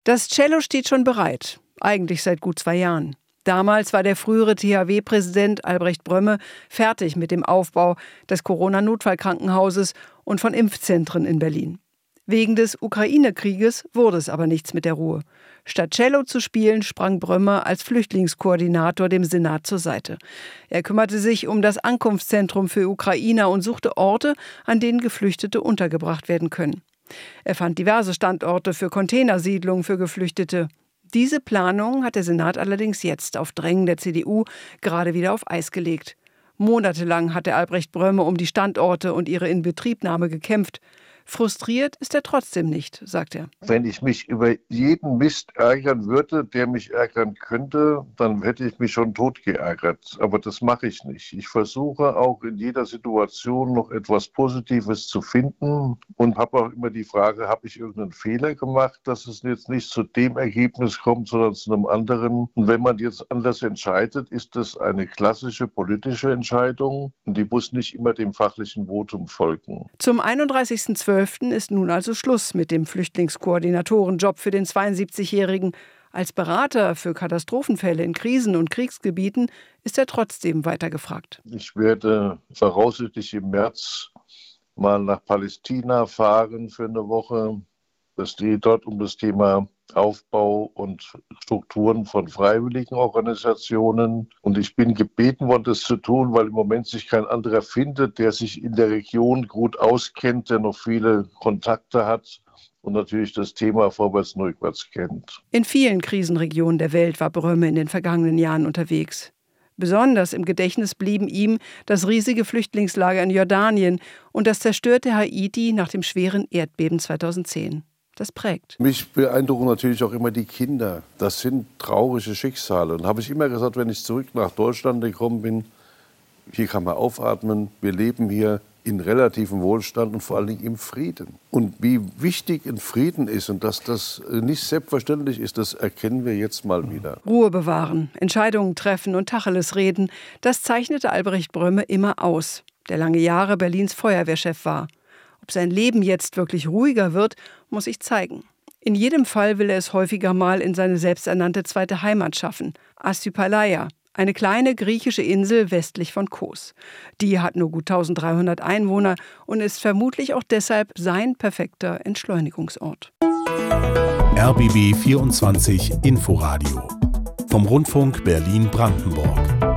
Das Cello steht schon bereit, eigentlich seit gut 2 Jahren. Damals war der frühere THW-Präsident Albrecht Brömme fertig mit dem Aufbau des Corona-Notfallkrankenhauses und von Impfzentren in Berlin. Wegen des Ukraine-Krieges wurde es aber nichts mit der Ruhe. Statt Cello zu spielen, sprang Brömme als Flüchtlingskoordinator dem Senat zur Seite. Er kümmerte sich um das Ankunftszentrum für Ukrainer und suchte Orte, an denen Geflüchtete untergebracht werden können. Er fand diverse Standorte für Containersiedlungen für Geflüchtete. Diese Planung hat der Senat allerdings jetzt auf Drängen der CDU gerade wieder auf Eis gelegt. Monatelang hat der Albrecht Brömme um die Standorte und ihre Inbetriebnahme gekämpft. Frustriert ist er trotzdem nicht, sagt er. Wenn ich mich über jeden Mist ärgern würde, der mich ärgern könnte, dann hätte ich mich schon tot geärgert. Aber das mache ich nicht. Ich versuche auch in jeder Situation noch etwas Positives zu finden und habe auch immer die Frage, habe ich irgendeinen Fehler gemacht, dass es jetzt nicht zu dem Ergebnis kommt, sondern zu einem anderen. Und wenn man jetzt anders entscheidet, ist das eine klassische politische Entscheidung und die muss nicht immer dem fachlichen Votum folgen. Zum 31.12. ist nun also Schluss mit dem Flüchtlingskoordinatorenjob für den 72-Jährigen. Als Berater für Katastrophenfälle in Krisen- und Kriegsgebieten ist er trotzdem weiter gefragt. Ich werde voraussichtlich im März mal nach Palästina fahren für eine Woche. Es geht dort um das Thema Aufbau und Strukturen von freiwilligen Organisationen. Und ich bin gebeten worden, das zu tun, weil im Moment sich kein anderer findet, der sich in der Region gut auskennt, der noch viele Kontakte hat und natürlich das Thema vorwärts und rückwärts kennt. In vielen Krisenregionen der Welt war Brömme in den vergangenen Jahren unterwegs. Besonders im Gedächtnis blieben ihm das riesige Flüchtlingslager in Jordanien und das zerstörte Haiti nach dem schweren Erdbeben 2010. Das prägt. Mich beeindrucken natürlich auch immer die Kinder. Das sind traurige Schicksale. Und habe ich immer gesagt, wenn ich zurück nach Deutschland gekommen bin, hier kann man aufatmen. Wir leben hier in relativem Wohlstand und vor allen Dingen im Frieden. Und wie wichtig ein Frieden ist und dass das nicht selbstverständlich ist, das erkennen wir jetzt mal wieder. Ruhe bewahren, Entscheidungen treffen und Tacheles reden, das zeichnete Albrecht Brömme immer aus, der lange Jahre Berlins Feuerwehrchef war. Ob sein Leben jetzt wirklich ruhiger wird, muss sich zeigen. In jedem Fall will er es häufiger mal in seine selbsternannte zweite Heimat schaffen, Assypalaia, eine kleine griechische Insel westlich von Kos. Die hat nur gut 1300 Einwohner und ist vermutlich auch deshalb sein perfekter Entschleunigungsort. RBB 24 Inforadio vom Rundfunk Berlin-Brandenburg.